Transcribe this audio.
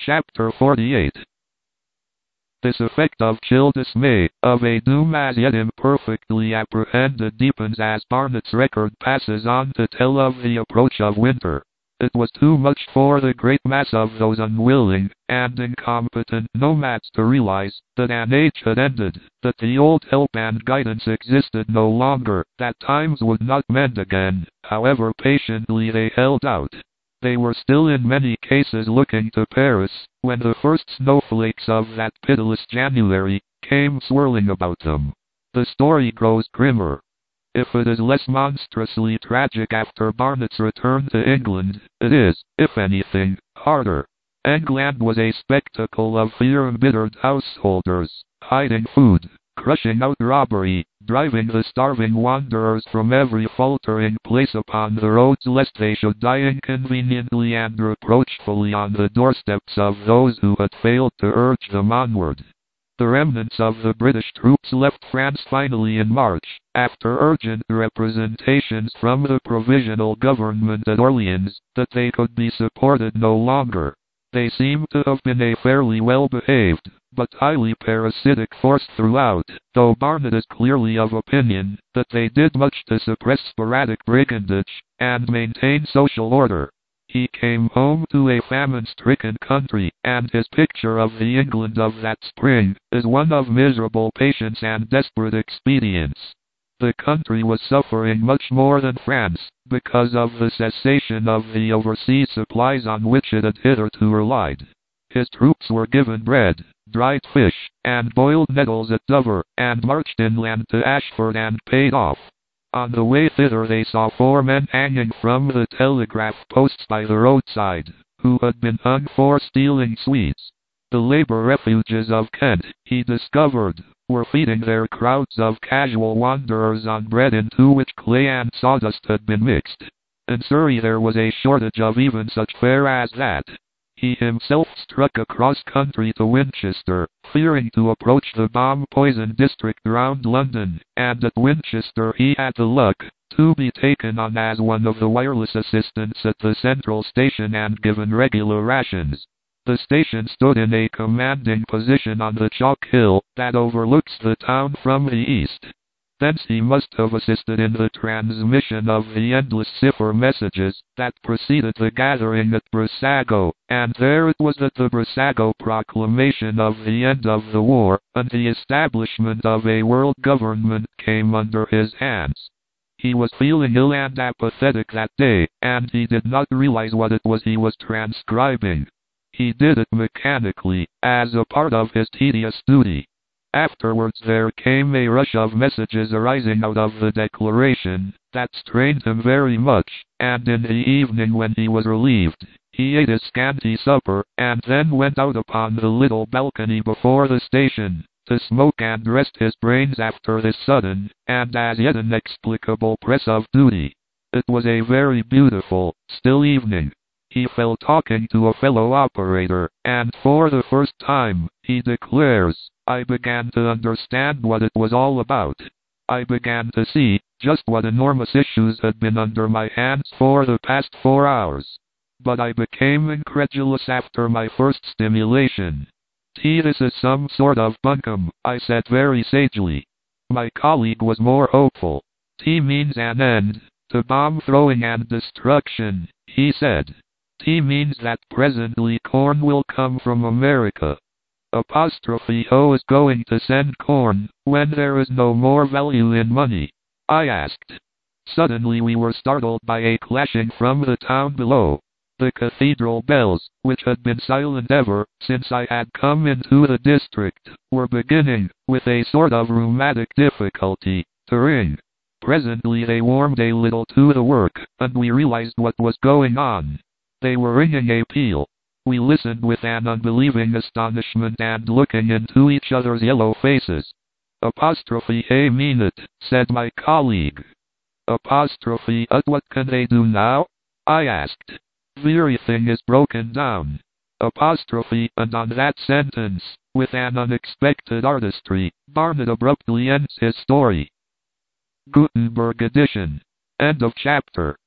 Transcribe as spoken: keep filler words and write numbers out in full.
Chapter forty-eight. This effect of chill dismay, of a doom as yet imperfectly apprehended, deepens as Barnett's record passes on to tell of the approach of winter. It was too much for the great mass of those unwilling and incompetent nomads to realize that an age had ended, that the old help and guidance existed no longer, that times would not mend again, however patiently they held out. They were still in many cases looking to Paris, when the first snowflakes of that pitiless January came swirling about them. The story grows grimmer. If it is less monstrously tragic after Barnett's return to England, it is, if anything, harder. England was a spectacle of fear-embittered householders, hiding food, crushing out robbery, driving the starving wanderers from every faltering place upon the roads lest they should die inconveniently and reproachfully on the doorsteps of those who had failed to urge them onward. The remnants of the British troops left France finally in March, after urgent representations from the provisional government at Orleans that they could be supported no longer. They seem to have been a fairly well-behaved, but highly parasitic force throughout, though Barnett is clearly of opinion that they did much to suppress sporadic brigandage and maintain social order. He came home to a famine-stricken country, and his picture of the England of that spring is one of miserable patience and desperate expedients. The country was suffering much more than France, because of the cessation of the overseas supplies on which it had hitherto relied. His troops were given bread, dried fish, and boiled nettles at Dover, and marched inland to Ashford and paid off. On the way thither they saw four men hanging from the telegraph posts by the roadside, who had been hung for stealing sweets. The labor refuges of Kent, he discovered, were feeding their crowds of casual wanderers on bread into which clay and sawdust had been mixed. In Surrey there was a shortage of even such fare as that. He himself struck across country to Winchester, fearing to approach the bomb-poisoned district round London, and at Winchester he had the luck to be taken on as one of the wireless assistants at the central station and given regular rations. The station stood in a commanding position on the chalk hill that overlooks the town from the east. Thence he must have assisted in the transmission of the endless cipher messages that preceded the gathering at Brissago, and there it was that the Brissago proclamation of the end of the war and the establishment of a world government came under his hands. He was feeling ill and apathetic that day, and he did not realize what it was he was transcribing. He did it mechanically, as a part of his tedious duty. Afterwards there came a rush of messages arising out of the declaration that strained him very much, and in the evening when he was relieved, he ate his scanty supper, and then went out upon the little balcony before the station, to smoke and rest his brains after this sudden, and as yet inexplicable press of duty. It was a very beautiful, still evening. He fell talking to a fellow operator, and for the first time, he declares, I began to understand what it was all about. I began to see just what enormous issues had been under my hands for the past four hours. But I became incredulous after my first stimulation. T this is some sort of bunkum, I said very sagely. My colleague was more hopeful. T means an end to bomb throwing and destruction, he said. T means that presently corn will come from America. Apostrophe O is going to send corn, when there is no more value in money, I asked. Suddenly we were startled by a clashing from the town below. The cathedral bells, which had been silent ever since I had come into the district, were beginning, with a sort of rheumatic difficulty, to ring. Presently they warmed a little to the work, and we realized what was going on. They were ringing a peal. We listened with an unbelieving astonishment and looking into each other's yellow faces. Apostrophe A mean it, said my colleague. Apostrophe at what can they do now? I asked. Everything is broken down. Apostrophe and on that sentence, with an unexpected artistry, Barnett abruptly ends his story. Gutenberg edition. End of chapter.